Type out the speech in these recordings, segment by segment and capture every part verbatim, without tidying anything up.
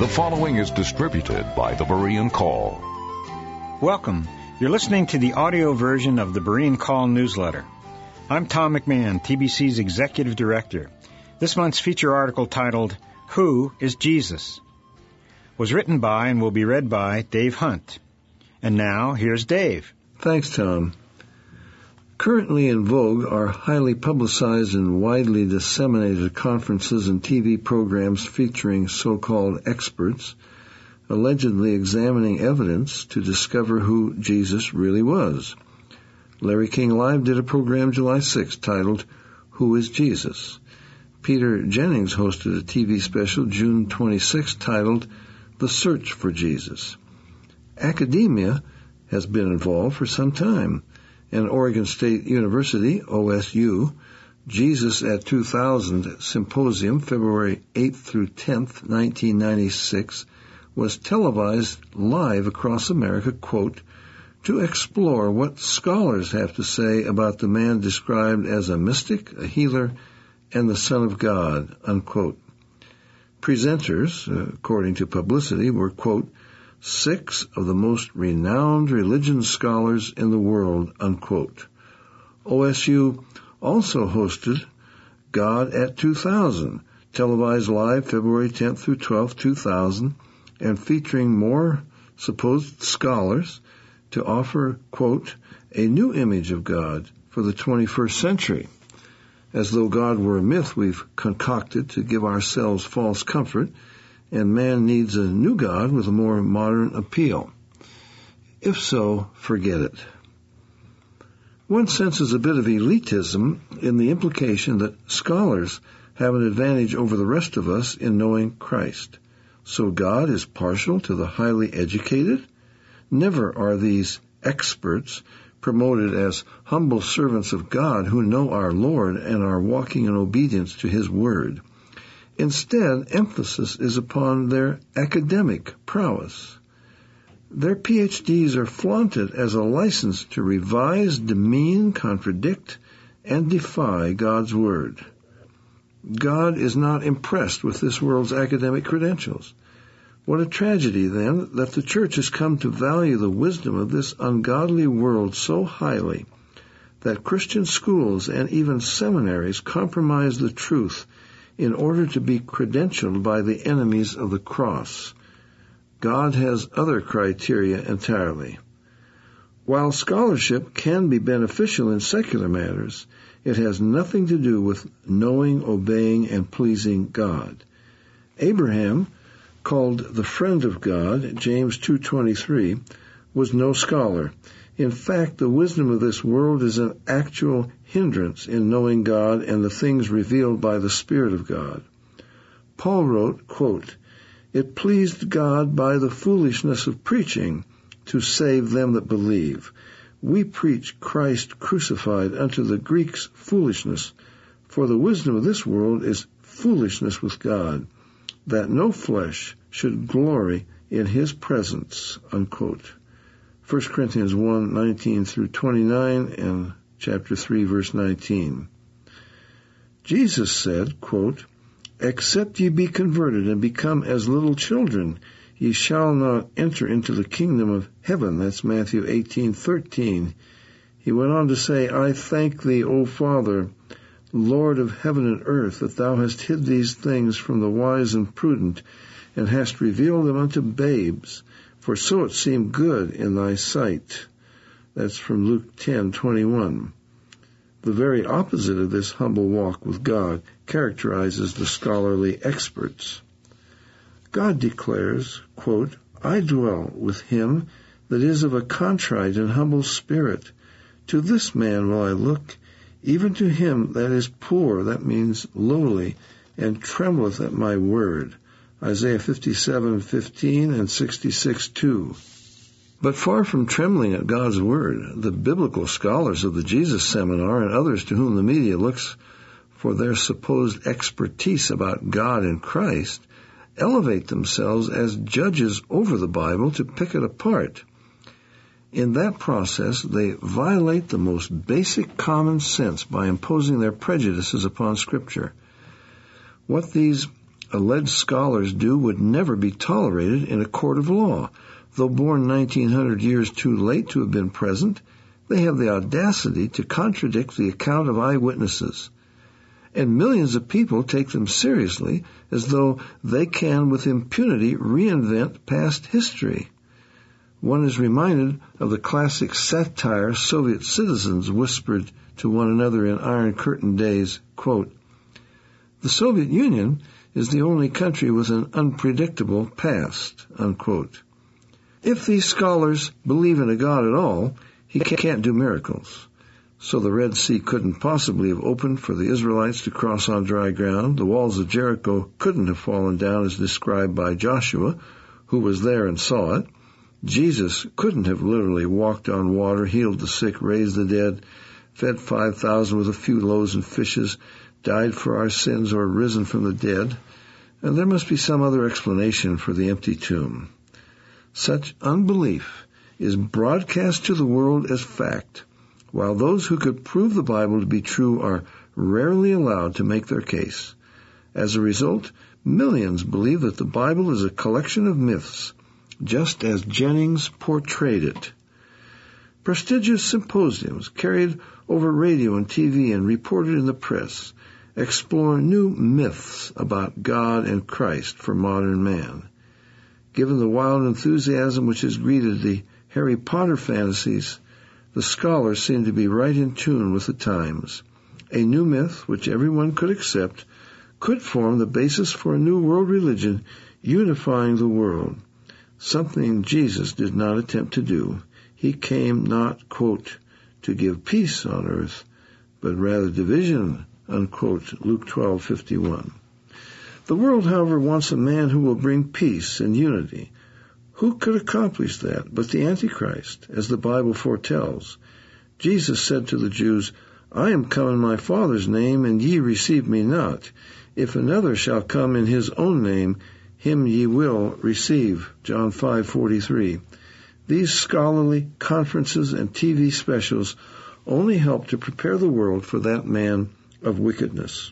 The following is distributed by the Berean Call. Welcome. You're listening to the audio version of the Berean Call newsletter. I'm Tom McMahon, T B C's Executive Director. This month's feature article titled, Who is Jesus? Was written by and will be read by Dave Hunt. And now, here's Dave. Thanks, Tom. Currently in vogue are highly publicized and widely disseminated conferences and T V programs featuring so-called experts, allegedly examining evidence to discover who Jesus really was. Larry King Live did a program July sixth titled, Who is Jesus? Peter Jennings hosted a T V special June twenty-sixth titled, The Search for Jesus. Academia has been involved for some time. And Oregon State University, O S U, Jesus at two thousand Symposium, February eighth through tenth, nineteen ninety-six, was televised live across America, quote, to explore what scholars have to say about the man described as a mystic, a healer, and the Son of God, unquote. Presenters, according to publicity, were, quote, six of the most renowned religion scholars in the world, unquote. O S U also hosted God at two thousand, televised live February tenth through twelfth, two thousand, and featuring more supposed scholars to offer, quote, a new image of God for the twenty-first century. As though God were a myth we've concocted to give ourselves false comfort, and man needs a new God with a more modern appeal. If so, forget it. One senses a bit of elitism in the implication that scholars have an advantage over the rest of us in knowing Christ. So God is partial to the highly educated? Never are these experts promoted as humble servants of God who know our Lord and are walking in obedience to His Word. Instead, emphasis is upon their academic prowess. Their P H Ds are flaunted as a license to revise, demean, contradict, and defy God's Word. God is not impressed with this world's academic credentials. What a tragedy, then, that the Church has come to value the wisdom of this ungodly world so highly that Christian schools and even seminaries compromise the truth in order to be credentialed by the enemies of the cross. God has other criteria entirely. While scholarship can be beneficial in secular matters, it has nothing to do with knowing, obeying, and pleasing God. Abraham, called the friend of God, James two twenty-three, was no scholar. In fact, the wisdom of this world is an actual hindrance in knowing God and the things revealed by the Spirit of God. Paul wrote, quote, It pleased God by the foolishness of preaching to save them that believe. We preach Christ crucified unto the Greeks foolishness, for the wisdom of this world is foolishness with God, that no flesh should glory in His presence, unquote. First Corinthians one, nineteen through twenty-nine, and chapter three, verse nineteen. Jesus said, quote, Except ye be converted and become as little children, ye shall not enter into the kingdom of heaven. That's Matthew eighteen, thirteen. He went on to say, I thank thee, O Father, Lord of heaven and earth, that thou hast hid these things from the wise and prudent, and hast revealed them unto babes. For so it seemed good in thy sight. That's from Luke ten, twenty-one. The very opposite of this humble walk with God characterizes the scholarly experts. God declares, quote, I dwell with him that is of a contrite and humble spirit. To this man will I look, even to him that is poor, that means lowly, and trembleth at my word. Isaiah fifty-seven, fifteen and sixty-six, two. But far from trembling at God's word, the biblical scholars of the Jesus Seminar and others to whom the media looks for their supposed expertise about God and Christ elevate themselves as judges over the Bible to pick it apart. In that process, they violate the most basic common sense by imposing their prejudices upon Scripture. What these alleged scholars do would never be tolerated in a court of law. Though born nineteen hundred years too late to have been present, they have the audacity to contradict the account of eyewitnesses. And millions of people take them seriously as though they can with impunity reinvent past history. One is reminded of the classic satire Soviet citizens whispered to one another in Iron Curtain days, quote, "The Soviet Union is the only country with an unpredictable past," unquote. If these scholars believe in a God at all, he can't do miracles. So the Red Sea couldn't possibly have opened for the Israelites to cross on dry ground. The walls of Jericho couldn't have fallen down as described by Joshua, who was there and saw it. Jesus couldn't have literally walked on water, healed the sick, raised the dead, fed five thousand with a few loaves and fishes, died for our sins, or risen from the dead. And there must be some other explanation for the empty tomb. Such unbelief is broadcast to the world as fact, while those who could prove the Bible to be true are rarely allowed to make their case. As a result, millions believe that the Bible is a collection of myths, just as Jennings portrayed it. Prestigious symposiums carried over radio and T V and reported in the press explore new myths about God and Christ for modern man. Given the wild enthusiasm which has greeted the Harry Potter fantasies, the scholars seem to be right in tune with the times. A new myth, which everyone could accept, could form the basis for a new world religion unifying the world, something Jesus did not attempt to do. He came not, quote, to give peace on earth, but rather division, unquote, Luke twelve fifty-one. The world, however, wants a man who will bring peace and unity. Who could accomplish that but the Antichrist, as the Bible foretells? Jesus said to the Jews, "I am come in my Father's name, and ye receive me not. If another shall come in his own name, him ye will receive." John five forty-three. These scholarly conferences and T V specials only help to prepare the world for that man of wickedness.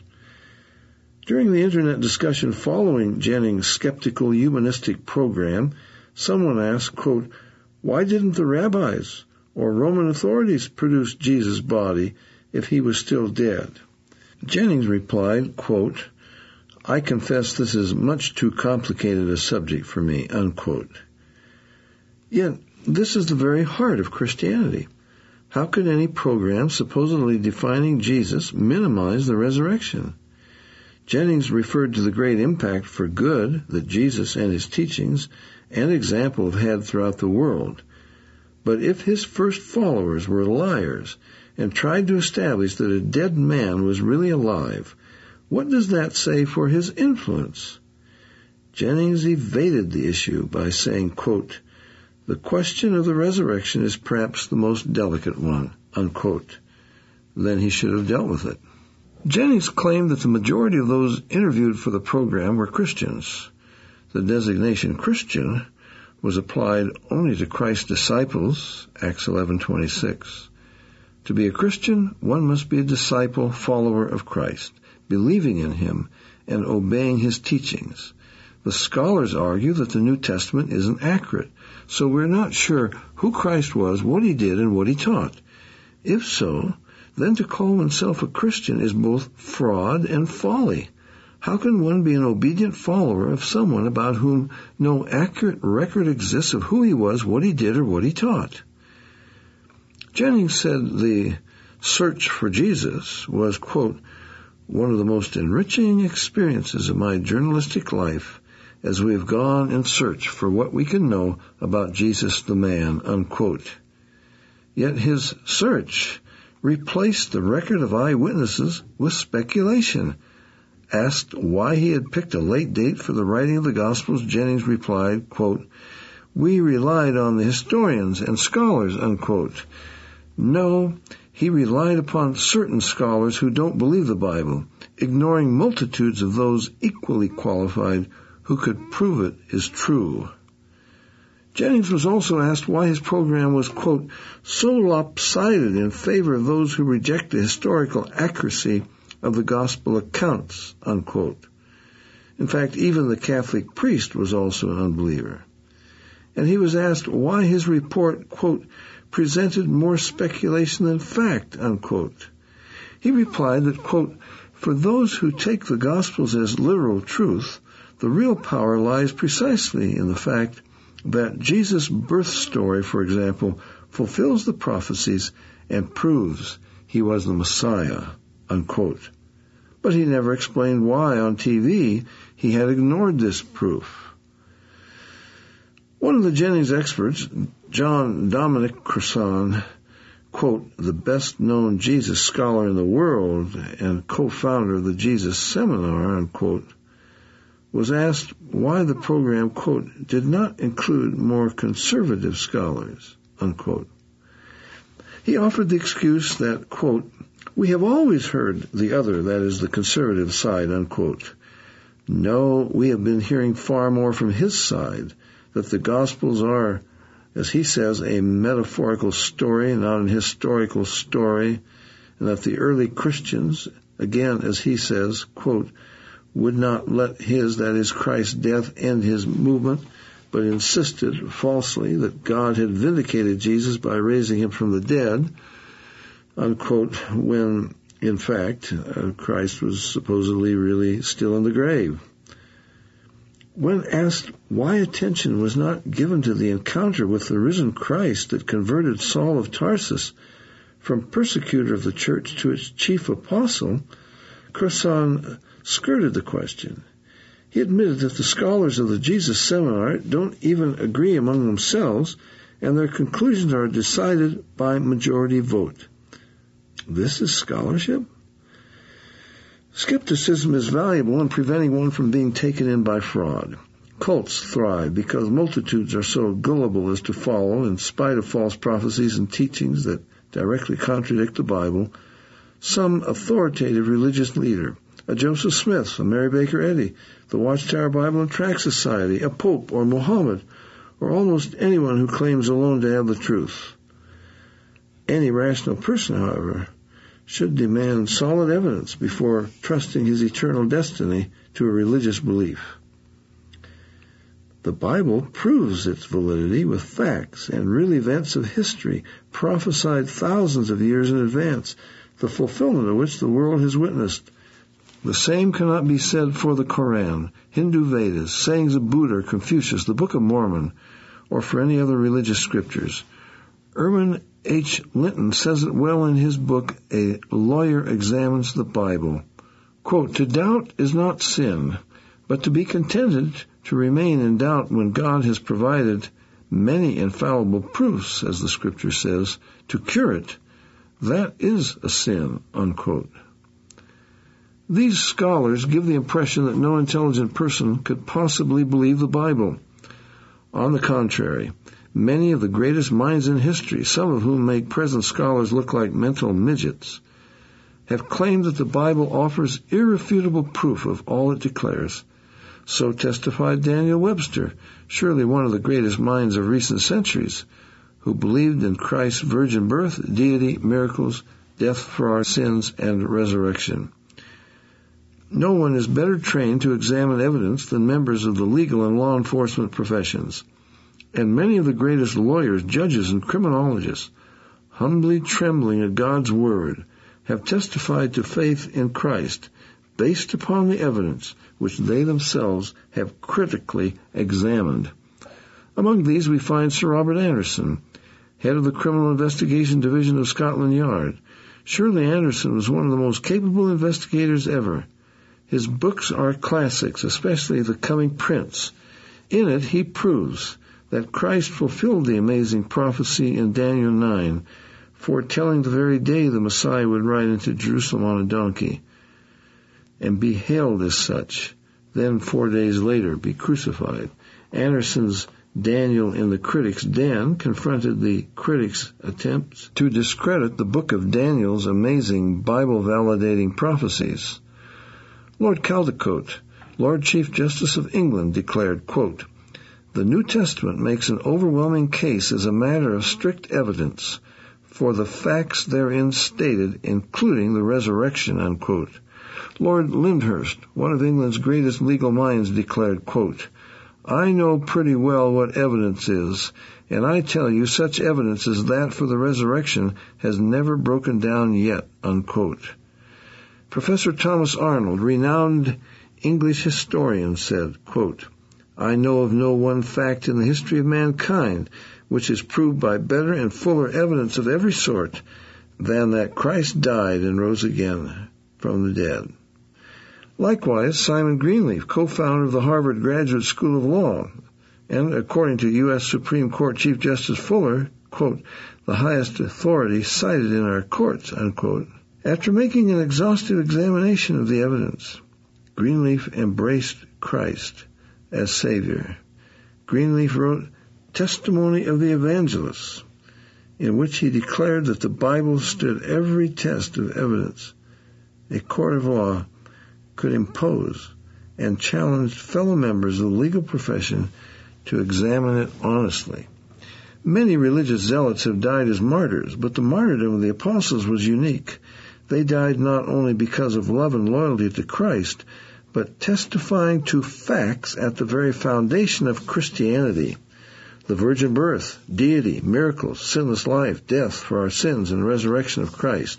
During the Internet discussion following Jennings' skeptical humanistic program, someone asked, quote, "Why didn't the rabbis or Roman authorities produce Jesus' body if he was still dead?" Jennings replied, quote, "I confess this is much too complicated a subject for me," unquote. Yet, this is the very heart of Christianity. How could any program supposedly defining Jesus minimize the resurrection? Jennings referred to the great impact for good that Jesus and his teachings and example have had throughout the world. But if his first followers were liars and tried to establish that a dead man was really alive, what does that say for his influence? Jennings evaded the issue by saying, quote, "The question of the resurrection is perhaps the most delicate one," unquote. Then he should have dealt with it. Jennings claimed that the majority of those interviewed for the program were Christians. The designation Christian was applied only to Christ's disciples, Acts eleven twenty-six. To be a Christian, one must be a disciple, follower of Christ, believing in him and obeying his teachings. The scholars argue that the New Testament isn't accurate, so we're not sure who Christ was, what he did, and what he taught. If so, then to call oneself a Christian is both fraud and folly. How can one be an obedient follower of someone about whom no accurate record exists of who he was, what he did, or what he taught? Jennings said the search for Jesus was, quote, "one of the most enriching experiences of my journalistic life as we have gone in search for what we can know about Jesus the man," unquote. Yet his search replaced the record of eyewitnesses with speculation. Asked why he had picked a late date for the writing of the Gospels, Jennings replied, quote, "We relied on the historians and scholars," unquote. No, he relied upon certain scholars who don't believe the Bible, ignoring multitudes of those equally qualified who could prove it is true. Jennings was also asked why his program was, quote, "so lopsided in favor of those who reject the historical accuracy of the gospel accounts," unquote. In fact, even the Catholic priest was also an unbeliever. And he was asked why his report, quote, presented more speculation than fact, unquote. He replied that, quote, for those who take the Gospels as literal truth, the real power lies precisely in the fact that Jesus' birth story, for example, fulfills the prophecies and proves he was the Messiah, unquote. But he never explained why on T V he had ignored this proof. One of the Jennings experts, John Dominic Crossan, quote, the best-known Jesus scholar in the world and co-founder of the Jesus Seminar, unquote, was asked why the program, quote, did not include more conservative scholars, unquote. He offered the excuse that, quote, we have always heard the other, that is, the conservative side, unquote. No, we have been hearing far more from his side, that the Gospels are, as he says, a metaphorical story, not an historical story, and that the early Christians, again, as he says, quote, would not let his, that is, Christ's death end his movement, but insisted falsely that God had vindicated Jesus by raising him from the dead, unquote, when, in fact, uh, Christ was supposedly really still in the grave. When asked why attention was not given to the encounter with the risen Christ that converted Saul of Tarsus from persecutor of the church to its chief apostle, Crossan skirted the question. He admitted that the scholars of the Jesus Seminar don't even agree among themselves, and their conclusions are decided by majority vote. This is scholarship? Skepticism is valuable in preventing one from being taken in by fraud. Cults thrive because multitudes are so gullible as to follow, in spite of false prophecies and teachings that directly contradict the Bible, some authoritative religious leader, a Joseph Smith, a Mary Baker Eddy, the Watchtower Bible and Tract Society, a Pope or Muhammad, or almost anyone who claims alone to have the truth. Any rational person, however, should demand solid evidence before trusting his eternal destiny to a religious belief. The Bible proves its validity with facts and real events of history prophesied thousands of years in advance, the fulfillment of which the world has witnessed. The same cannot be said for the Koran, Hindu Vedas, sayings of Buddha or Confucius, the Book of Mormon, or for any other religious scriptures. Erwin H. Linton says it well in his book, A Lawyer Examines the Bible. Quote, to doubt is not sin, but to be contented to remain in doubt when God has provided many infallible proofs, as the scripture says, to cure it, that is a sin, unquote. These scholars give the impression that no intelligent person could possibly believe the Bible. On the contrary, many of the greatest minds in history, some of whom make present scholars look like mental midgets, have claimed that the Bible offers irrefutable proof of all it declares. So testified Daniel Webster, surely one of the greatest minds of recent centuries, who believed in Christ's virgin birth, deity, miracles, death for our sins, and resurrection. No one is better trained to examine evidence than members of the legal and law enforcement professions. And many of the greatest lawyers, judges, and criminologists, humbly trembling at God's word, have testified to faith in Christ based upon the evidence which they themselves have critically examined. Among these we find Sir Robert Anderson, head of the Criminal Investigation Division of Scotland Yard. Surely Anderson was one of the most capable investigators ever. His books are classics, especially The Coming Prince. In it he proves that Christ fulfilled the amazing prophecy in Daniel nine, foretelling the very day the Messiah would ride into Jerusalem on a donkey and be hailed as such, then four days later be crucified. Anderson's Daniel in the Critic's Den confronted the critics' attempts to discredit the book of Daniel's amazing Bible-validating prophecies. Lord Caldecott, Lord Chief Justice of England, declared, quote, the New Testament makes an overwhelming case as a matter of strict evidence for the facts therein stated, including the resurrection, unquote. Lord Lyndhurst, one of England's greatest legal minds, declared, quote, "I know pretty well what evidence is, and I tell you such evidence as that for the resurrection has never broken down yet," unquote. Professor Thomas Arnold, renowned English historian, said, quote, "I know of no one fact in the history of mankind which is proved by better and fuller evidence of every sort than that Christ died and rose again from the dead." Likewise, Simon Greenleaf, co-founder of the Harvard Graduate School of Law, and according to U S Supreme Court Chief Justice Fuller, quote, "the highest authority cited in our courts," unquote, after making an exhaustive examination of the evidence, Greenleaf embraced Christ as Savior. Greenleaf wrote Testimony of the Evangelists, in which he declared that the Bible stood every test of evidence a court of law could impose, and challenged fellow members of the legal profession to examine it honestly. Many religious zealots have died as martyrs, but the martyrdom of the apostles was unique. They died not only because of love and loyalty to Christ, but testifying to facts at the very foundation of Christianity: the virgin birth, deity, miracles, sinless life, death for our sins, and resurrection of Christ.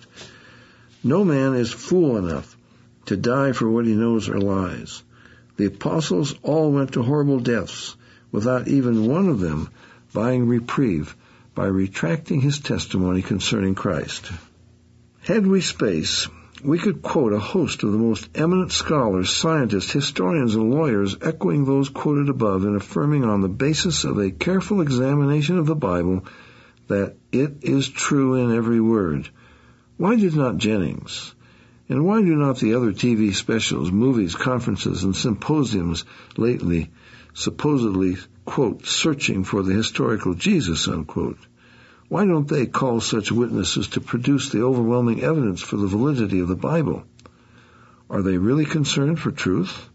No man is fool enough to die for what he knows are lies. The apostles all went to horrible deaths without even one of them buying reprieve by retracting his testimony concerning Christ. Had we space, we could quote a host of the most eminent scholars, scientists, historians, and lawyers echoing those quoted above and affirming on the basis of a careful examination of the Bible that it is true in every word. Why did not Jennings? And why do not the other T V specials, movies, conferences, and symposiums lately supposedly, quote, searching for the historical Jesus, unquote? Why don't they call such witnesses to produce the overwhelming evidence for the validity of the Bible? Are they really concerned for truth?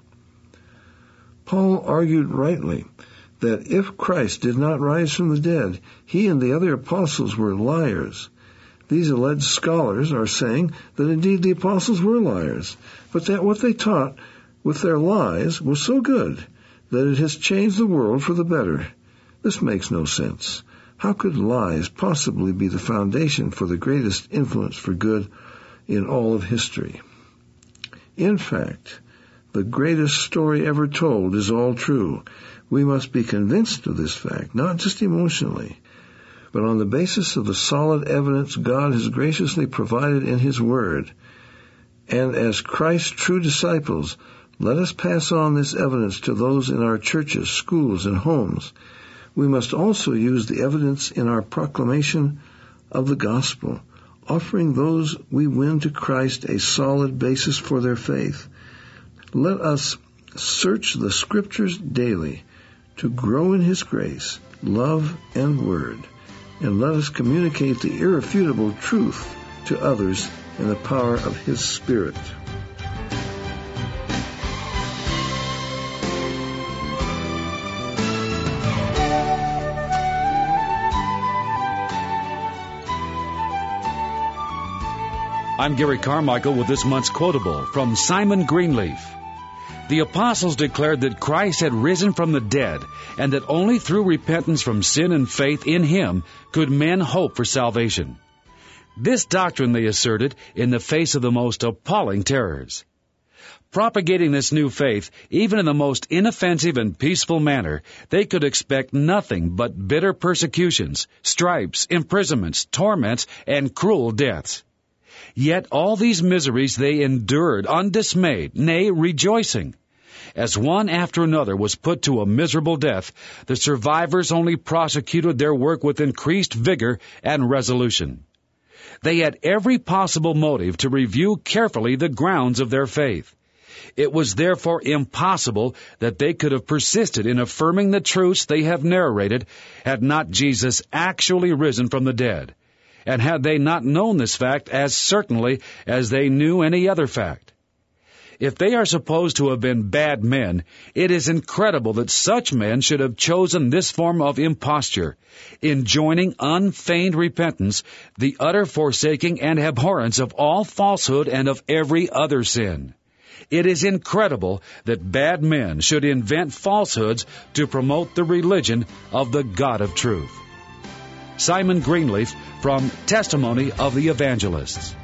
Paul argued rightly that if Christ did not rise from the dead, he and the other apostles were liars. These alleged scholars are saying that indeed the apostles were liars, but that what they taught with their lies was so good that it has changed the world for the better. This makes no sense. How could lies possibly be the foundation for the greatest influence for good in all of history? In fact, the greatest story ever told is all true. We must be convinced of this fact, not just emotionally, but on the basis of the solid evidence God has graciously provided in His Word. And as Christ's true disciples, let us pass on this evidence to those in our churches, schools, and homes. We must also use the evidence in our proclamation of the gospel, offering those we win to Christ a solid basis for their faith. Let us search the Scriptures daily to grow in His grace, love, and word, and let us communicate the irrefutable truth to others in the power of His Spirit. I'm Gary Carmichael with this month's quotable from Simon Greenleaf. The apostles declared that Christ had risen from the dead, and that only through repentance from sin and faith in Him could men hope for salvation. This doctrine they asserted in the face of the most appalling terrors. Propagating this new faith, even in the most inoffensive and peaceful manner, they could expect nothing but bitter persecutions, stripes, imprisonments, torments, and cruel deaths. Yet all these miseries they endured undismayed, nay, rejoicing. As one after another was put to a miserable death, the survivors only prosecuted their work with increased vigor and resolution. They had every possible motive to review carefully the grounds of their faith. It was therefore impossible that they could have persisted in affirming the truths they have narrated had not Jesus actually risen from the dead, and had they not known this fact as certainly as they knew any other fact. If they are supposed to have been bad men, it is incredible that such men should have chosen this form of imposture, enjoining unfeigned repentance, the utter forsaking and abhorrence of all falsehood and of every other sin. It is incredible that bad men should invent falsehoods to promote the religion of the God of truth. Simon Greenleaf from Testimony of the Evangelists.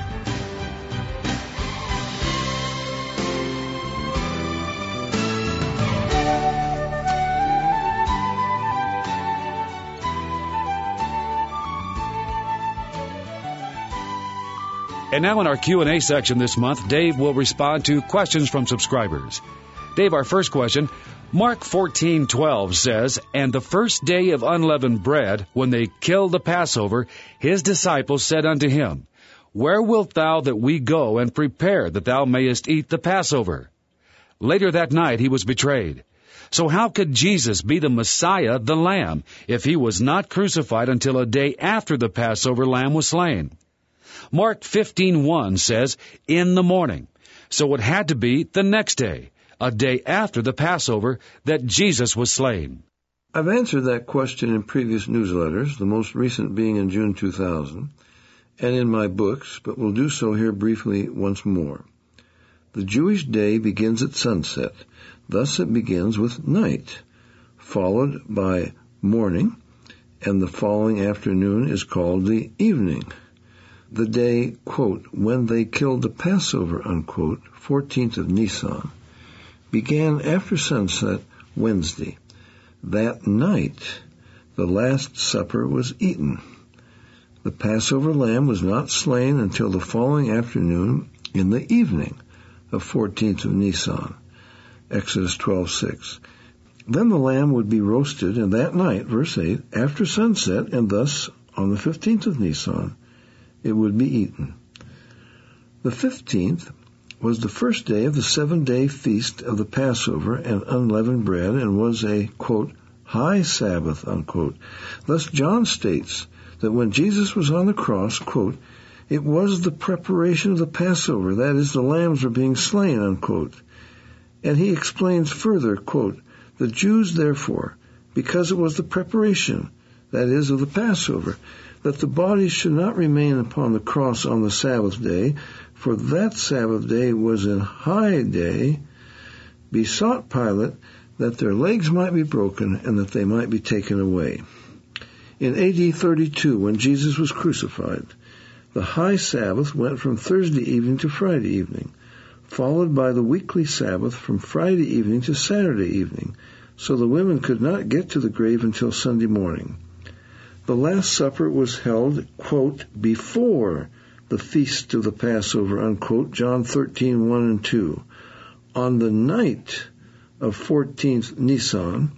And now in our Q and A section this month, Dave will respond to questions from subscribers. Dave, our first question, Mark fourteen twelve says, "And the first day of unleavened bread, when they killed the Passover, his disciples said unto him, Where wilt thou that we go and prepare that thou mayest eat the Passover? Later that night he was betrayed. So how could Jesus be the Messiah, the Lamb, if he was not crucified until a day after the Passover lamb was slain? Mark fifteen one says, in the morning. So it had to be the next day, a day after the Passover, that Jesus was slain." I've answered that question in previous newsletters, the most recent being in June two thousand, and in my books, but will do so here briefly once more. The Jewish day begins at sunset. Thus it begins with night, followed by morning, and the following afternoon is called the evening. The day, quote, when they killed the Passover, unquote, fourteenth of Nisan, began after sunset Wednesday. That night, the Last Supper was eaten. The Passover lamb was not slain until the following afternoon in the evening of fourteenth of Nisan, Exodus twelve six. Then the lamb would be roasted, and that night, verse eight, after sunset, and thus on the fifteenth of Nisan, it would be eaten. The fifteenth was the first day of the seven-day feast of the Passover and unleavened bread, and was a, quote, high Sabbath, unquote. Thus John states that when Jesus was on the cross, quote, it was the preparation of the Passover, that is, the lambs were being slain, unquote. And he explains further, quote, the Jews, therefore, because it was the preparation, that is, of the Passover, that the bodies should not remain upon the cross on the Sabbath day, for that Sabbath day was an high day, besought Pilate that their legs might be broken and that they might be taken away. In A D thirty-two, when Jesus was crucified, the high Sabbath went from Thursday evening to Friday evening, followed by the weekly Sabbath from Friday evening to Saturday evening, so the women could not get to the grave until Sunday morning. The Last Supper was held, quote, before the feast of the Passover, unquote, John thirteen one and two. On the night of fourteenth Nisan,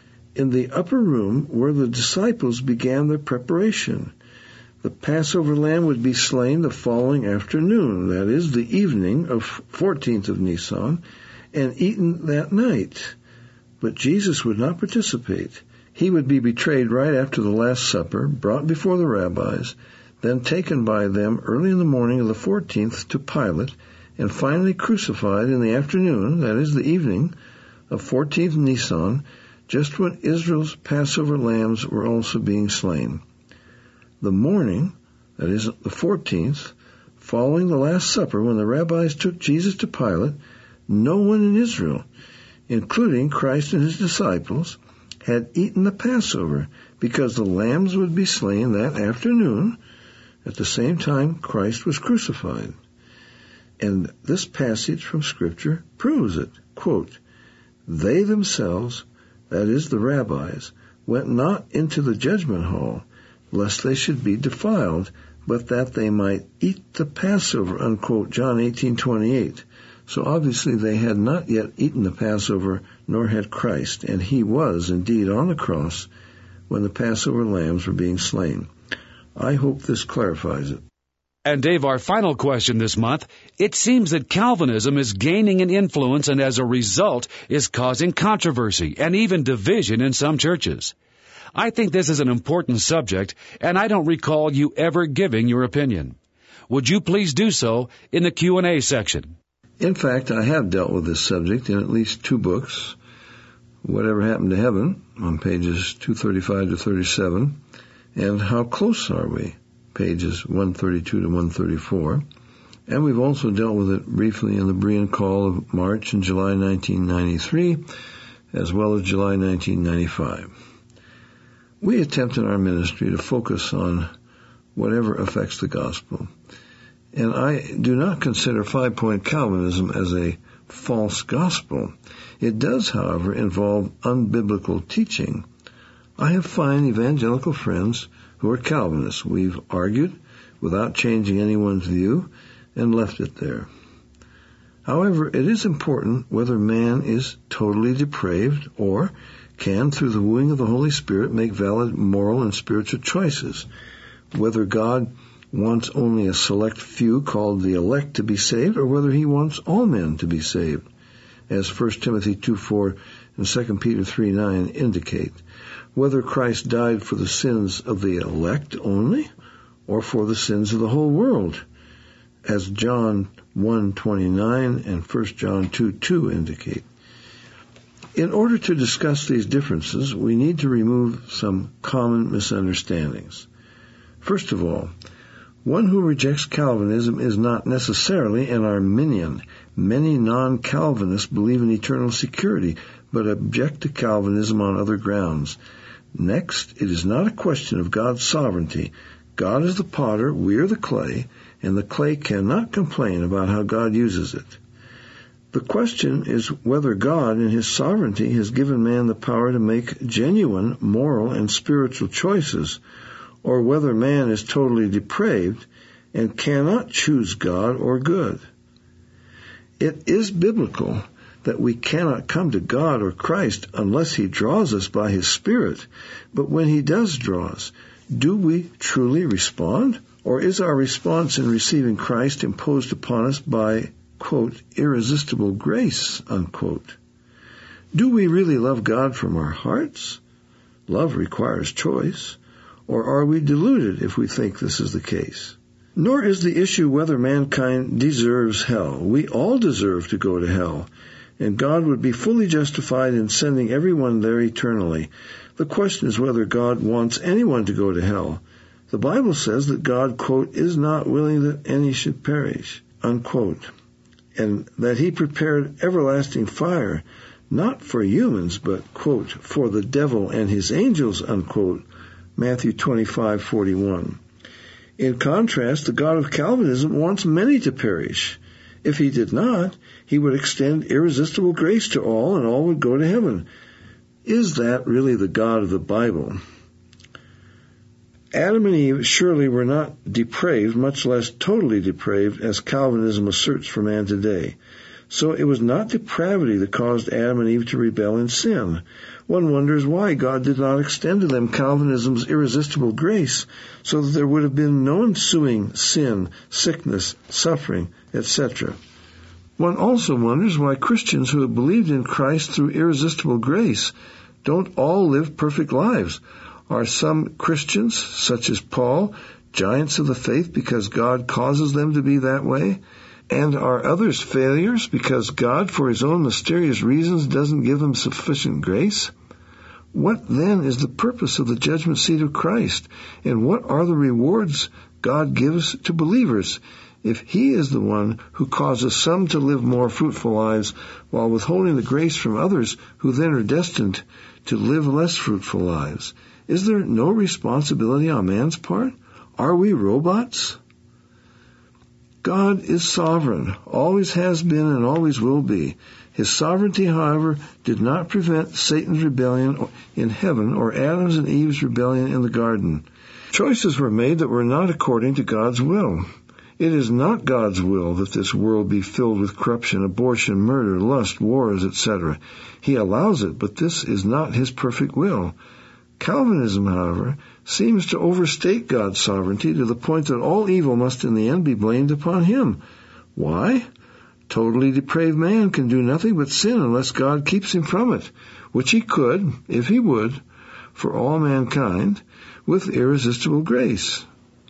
in the upper room where the disciples began their preparation. The Passover lamb would be slain the following afternoon, that is, the evening of fourteenth of Nisan, and eaten that night. But Jesus would not participate. He would be betrayed right after the Last Supper, brought before the rabbis, then taken by them early in the morning of the fourteenth to Pilate, and finally crucified in the afternoon, that is, the evening of fourteenth Nisan, just when Israel's Passover lambs were also being slain. The morning, that is, the fourteenth, following the Last Supper, when the rabbis took Jesus to Pilate, no one in Israel, including Christ and his disciples, had eaten the Passover, because the lambs would be slain that afternoon at the same time Christ was crucified. And this passage from Scripture proves it. Quote, they themselves, that is the rabbis, went not into the judgment hall, lest they should be defiled, but that they might eat the Passover, unquote, John eighteen twenty-eight. So obviously they had not yet eaten the Passover, nor had Christ, and he was indeed on the cross when the Passover lambs were being slain. I hope this clarifies it. And Dave, our final question this month, it seems that Calvinism is gaining an influence and as a result is causing controversy and even division in some churches. I think this is an important subject, and I don't recall you ever giving your opinion. Would you please do so in the Q and A section? In fact, I have dealt with this subject in at least two books, Whatever Happened to Heaven, on pages two thirty-five to thirty-seven, and How Close Are We, pages one thirty-two to one thirty-four, And we've also dealt with it briefly in the Berean Call of March and July nineteen ninety-three, as well as July nineteen ninety-five. We attempt in our ministry to focus on whatever affects the gospel. And I do not consider five-point Calvinism as a false gospel. It does, however, involve unbiblical teaching. I have fine evangelical friends who are Calvinists. We've argued without changing anyone's view and left it there. However, it is important whether man is totally depraved or can, through the wooing of the Holy Spirit, make valid moral and spiritual choices, whether God wants only a select few called the elect to be saved, or whether he wants all men to be saved, as First Timothy two four and Second Peter three nine indicate, whether Christ died for the sins of the elect only, or for the sins of the whole world, as John one twenty-nine and First John two two indicate. In order to discuss these differences, we need to remove some common misunderstandings. First of all, one who rejects Calvinism is not necessarily an Arminian. Many non-Calvinists believe in eternal security, but object to Calvinism on other grounds. Next, it is not a question of God's sovereignty. God is the potter, we are the clay, and the clay cannot complain about how God uses it. The question is whether God, in his sovereignty, has given man the power to make genuine moral and spiritual choices, or whether man is totally depraved and cannot choose God or good. It is biblical that we cannot come to God or Christ unless he draws us by his Spirit. But when he does draw us, do we truly respond? Or is our response in receiving Christ imposed upon us by, quote, irresistible grace, unquote? Do we really love God from our hearts? Love requires choice. Or are we deluded if we think this is the case? Nor is the issue whether mankind deserves hell. We all deserve to go to hell, and God would be fully justified in sending everyone there eternally. The question is whether God wants anyone to go to hell. The Bible says that God, quote, is not willing that any should perish, unquote, and that he prepared everlasting fire, not for humans, but, quote, for the devil and his angels, unquote, Matthew twenty-five forty-one. In contrast, the God of Calvinism wants many to perish. If he did not, he would extend irresistible grace to all, and all would go to heaven. Is that really the God of the Bible? Adam and Eve surely were not depraved, much less totally depraved, as Calvinism asserts for man today. So it was not depravity that caused Adam and Eve to rebel and sin. One wonders why God did not extend to them Calvinism's irresistible grace, so that there would have been no ensuing sin, sickness, suffering, et cetera. One also wonders why Christians who have believed in Christ through irresistible grace don't all live perfect lives. Are some Christians, such as Paul, giants of the faith because God causes them to be that way? And are others failures because God, for his own mysterious reasons, doesn't give them sufficient grace? What then is the purpose of the judgment seat of Christ? And what are the rewards God gives to believers if he is the one who causes some to live more fruitful lives while withholding the grace from others who then are destined to live less fruitful lives? Is there no responsibility on man's part? Are we robots? God is sovereign, always has been and always will be. His sovereignty, however, did not prevent Satan's rebellion in heaven or Adam's and Eve's rebellion in the garden. Choices were made that were not according to God's will. It is not God's will that this world be filled with corruption, abortion, murder, lust, wars, et cetera. He allows it, but this is not his perfect will. Calvinism, however, seems to overstate God's sovereignty to the point that all evil must in the end be blamed upon him. Why? Totally depraved man can do nothing but sin unless God keeps him from it, which he could, if he would, for all mankind, with irresistible grace.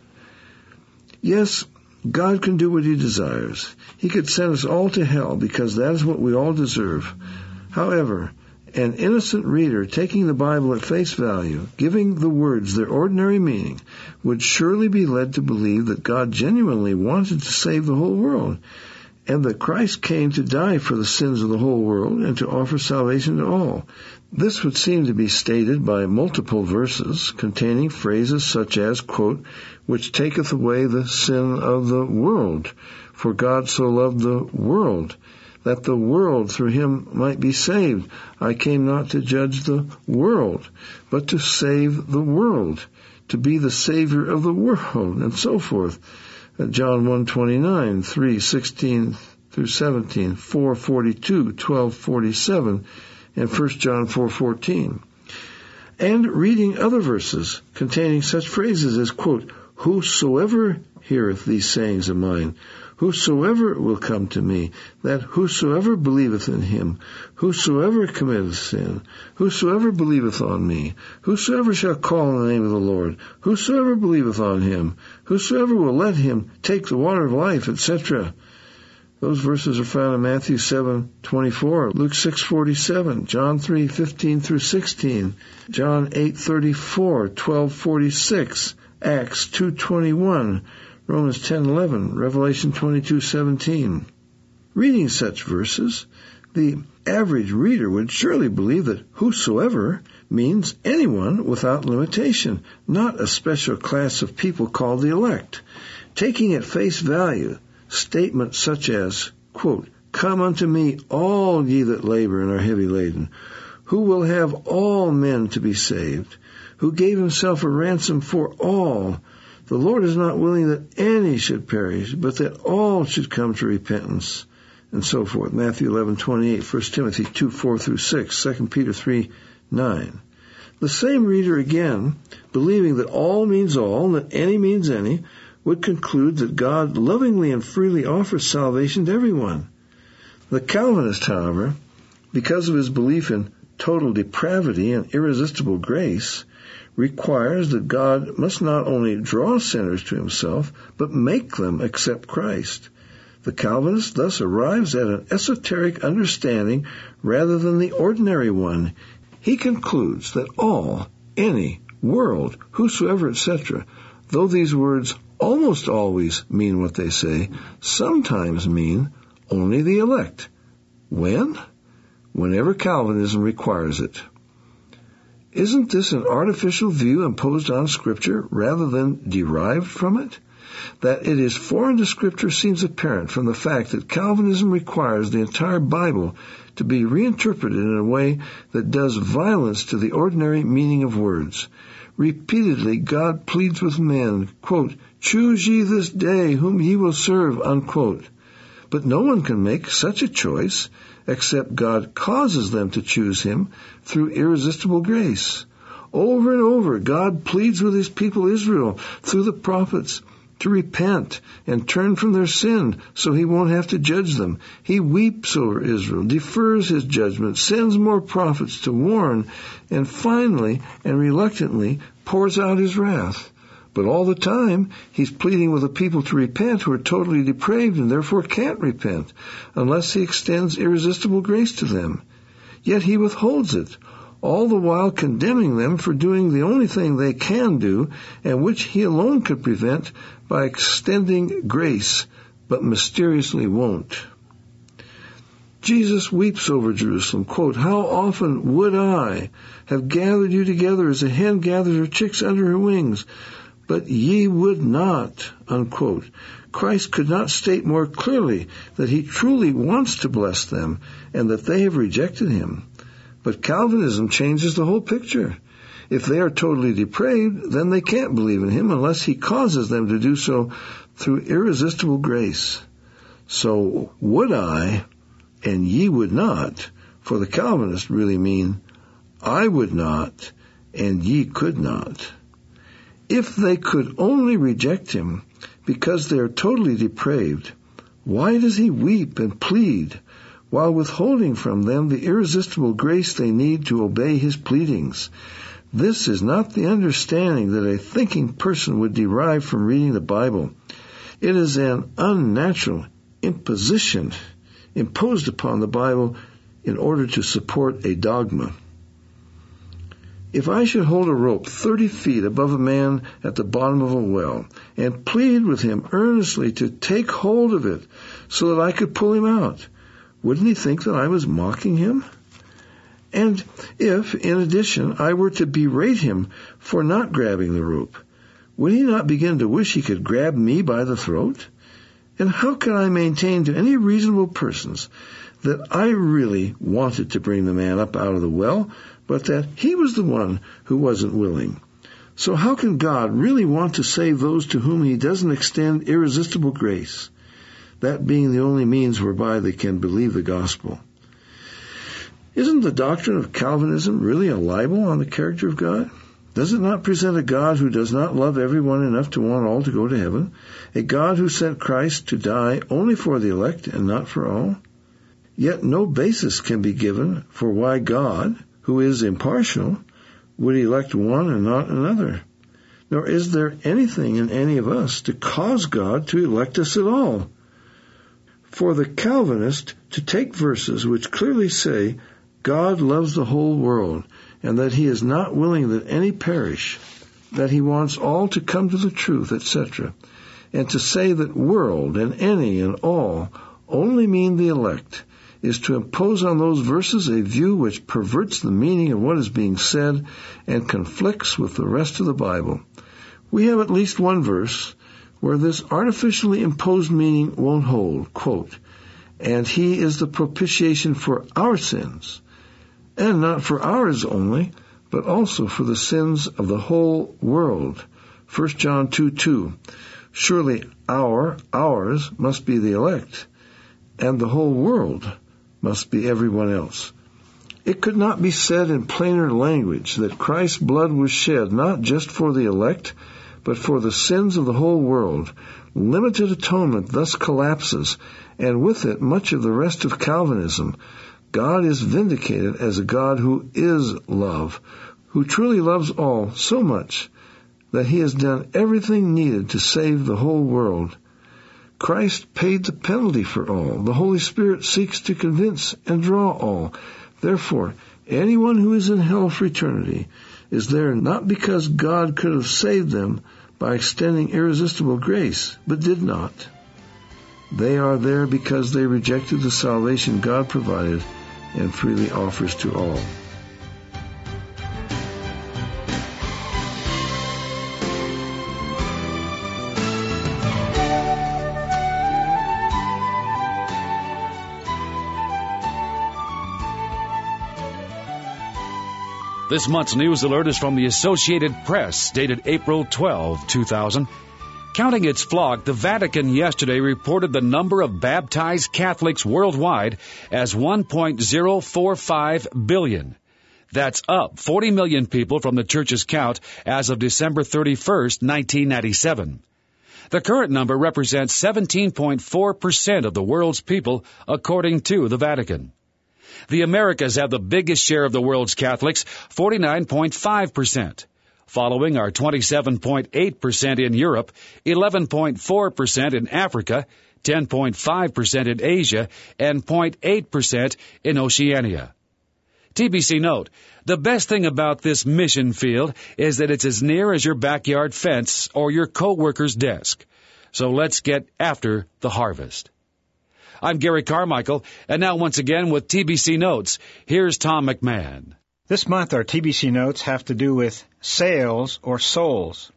Yes, God can do what he desires. He could send us all to hell because that is what we all deserve. However, An innocent reader, taking the Bible at face value, giving the words their ordinary meaning, would surely be led to believe that God genuinely wanted to save the whole world, and that Christ came to die for the sins of the whole world and to offer salvation to all. This would seem to be stated by multiple verses containing phrases such as, quote, which taketh away the sin of the world. For God so loved the world, that the world through him might be saved. I came not to judge the world, but to save the world, to be the Savior of the world, and so forth. John one twenty-nine, three sixteen through seventeen, four forty-two, twelve forty-seven, and First John four fourteen. And reading other verses containing such phrases as, quote, whosoever heareth these sayings of mine, whosoever will come to me, that whosoever believeth in him, whosoever committeth sin, whosoever believeth on me, whosoever shall call on the name of the Lord, whosoever believeth on him, whosoever will let him take the water of life, et cetera. Those verses are found in Matthew seven twenty-four, Luke six forty-seven, John three fifteen through sixteen, John eight thirty-four, twelve forty-six, Acts two twenty-one, Romans ten eleven, Revelation twenty-two seventeen. Reading such verses, the average reader would surely believe that whosoever means anyone without limitation, not a special class of people called the elect. Taking at face value statements such as, quote, come unto me all ye that labor and are heavy laden, who will have all men to be saved, who gave himself a ransom for all. The Lord is not willing that any should perish, but that all should come to repentance, and so forth. Matthew eleven twenty-eight, First Timothy two four through six, Second Peter three nine. The same reader again, believing that all means all, and that any means any, would conclude that God lovingly and freely offers salvation to everyone. The Calvinist, however, because of his belief in total depravity and irresistible grace, requires that God must not only draw sinners to himself, but make them accept Christ. The Calvinist thus arrives at an esoteric understanding rather than the ordinary one. He concludes that all, any, world, whosoever, et cetera, though these words almost always mean what they say, sometimes mean only the elect. When? Whenever Calvinism requires it. Isn't this an artificial view imposed on Scripture rather than derived from it? That it is foreign to Scripture seems apparent from the fact that Calvinism requires the entire Bible to be reinterpreted in a way that does violence to the ordinary meaning of words. Repeatedly, God pleads with men, quote, choose ye this day whom ye will serve, unquote. But no one can make such a choice except God causes them to choose him through irresistible grace. Over and over, God pleads with his people Israel through the prophets to repent and turn from their sin so he won't have to judge them. He weeps over Israel, defers his judgment, sends more prophets to warn, and finally and reluctantly pours out his wrath. But all the time, he's pleading with the people to repent who are totally depraved and therefore can't repent unless he extends irresistible grace to them. Yet he withholds it, all the while condemning them for doing the only thing they can do and which he alone could prevent by extending grace, but mysteriously won't. Jesus weeps over Jerusalem, quote, how often would I have gathered you together as a hen gathers her chicks under her wings, but ye would not, unquote. Christ could not state more clearly that he truly wants to bless them and that they have rejected him. But Calvinism changes the whole picture. If they are totally depraved, then they can't believe in him unless he causes them to do so through irresistible grace. So would I, and ye would not, for the Calvinists really mean I would not, and ye could not. If they could only reject him because they are totally depraved, why does he weep and plead while withholding from them the irresistible grace they need to obey his pleadings? This is not the understanding that a thinking person would derive from reading the Bible. It is an unnatural imposition imposed upon the Bible in order to support a dogma. If I should hold a rope thirty feet above a man at the bottom of a well and plead with him earnestly to take hold of it so that I could pull him out, wouldn't he think that I was mocking him? And if, in addition, I were to berate him for not grabbing the rope, would he not begin to wish he could grab me by the throat? And how can I maintain to any reasonable persons that I really wanted to bring the man up out of the well, but that he was the one who wasn't willing? So how can God really want to save those to whom he doesn't extend irresistible grace, that being the only means whereby they can believe the gospel? Isn't the doctrine of Calvinism really a libel on the character of God? Does it not present a God who does not love everyone enough to want all to go to heaven? A God who sent Christ to die only for the elect and not for all? Yet no basis can be given for why God, who is impartial, would elect one and not another. Nor is there anything in any of us to cause God to elect us at all. For the Calvinist to take verses which clearly say God loves the whole world, and that he is not willing that any perish, that he wants all to come to the truth, et cetera, and to say that world and any and all only mean the elect, is to impose on those verses a view which perverts the meaning of what is being said and conflicts with the rest of the Bible. We have at least one verse where this artificially imposed meaning won't hold. Quote, "And he is the propitiation for our sins, and not for ours only, but also for the sins of the whole world." First John two two. Surely our, ours, must be the elect, and the whole world must be everyone else. It could not be said in plainer language that Christ's blood was shed not just for the elect, but for the sins of the whole world. Limited atonement thus collapses, and with it much of the rest of Calvinism. God is vindicated as a God who is love, who truly loves all so much that he has done everything needed to save the whole world. Christ paid the penalty for all. The Holy Spirit seeks to convince and draw all. Therefore, anyone who is in hell for eternity is there not because God could have saved them by extending irresistible grace, but did not. They are there because they rejected the salvation God provided and freely offers to all. This month's news alert is from the Associated Press, dated April twelfth, two thousand. Counting its flock, the Vatican yesterday reported the number of baptized Catholics worldwide as one point zero four five billion. That's up forty million people from the Church's count as of December thirty-first, nineteen ninety-seven. The current number represents seventeen point four percent of the world's people, according to the Vatican. The Americas have the biggest share of the world's Catholics, forty-nine point five percent. Following are twenty-seven point eight percent in Europe, eleven point four percent in Africa, ten point five percent in Asia, and zero point eight percent in Oceania. T B C note, the best thing about this mission field is that it's as near as your backyard fence or your coworker's desk. So let's get after the harvest. I'm Gary Carmichael, and now once again with T B C Notes, here's Tom McMahon. This month our T B C Notes have to do with sales or souls.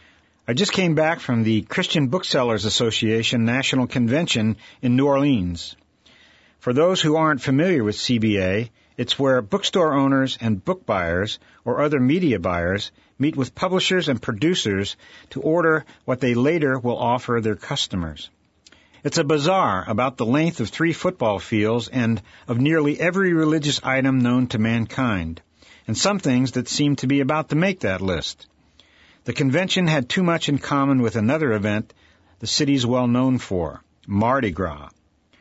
I just came back from the Christian Booksellers Association National Convention in New Orleans. For those who aren't familiar with C B A, it's where bookstore owners and book buyers or other media buyers meet with publishers and producers to order what they later will offer their customers. It's a bazaar about the length of three football fields and of nearly every religious item known to mankind, and some things that seem to be about to make that list. The convention had too much in common with another event the city's well known for, Mardi Gras.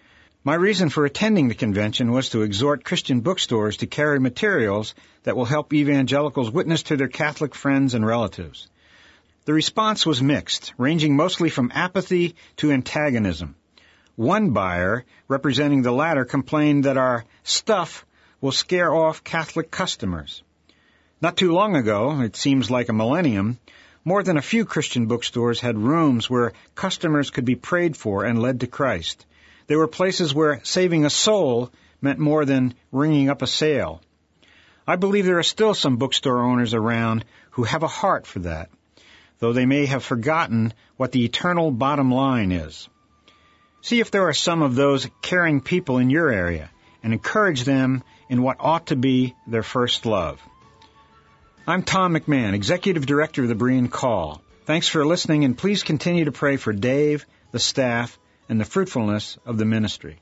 My reason for attending the convention was to exhort Christian bookstores to carry materials that will help evangelicals witness to their Catholic friends and relatives. The response was mixed, ranging mostly from apathy to antagonism. One buyer, representing the latter, complained that our stuff will scare off Catholic customers. Not too long ago, it seems like a millennium, more than a few Christian bookstores had rooms where customers could be prayed for and led to Christ. There were places where saving a soul meant more than ringing up a sale. I believe there are still some bookstore owners around who have a heart for that, though they may have forgotten what the eternal bottom line is. See if there are some of those caring people in your area and encourage them in what ought to be their first love. I'm Tom McMahon, Executive Director of the Berean Call. Thanks for listening, and please continue to pray for Dave, the staff, and the fruitfulness of the ministry.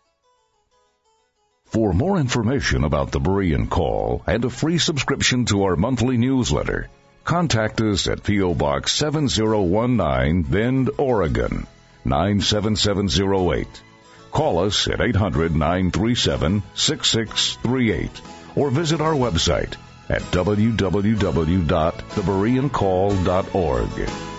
For more information about the Berean Call and a free subscription to our monthly newsletter, contact us at P O. Box seven zero one nine, Bend, Oregon, nine seven seven zero eight. Call us at eight hundred, nine three seven, six six three eight or visit our website at w w w dot the berean call dot org.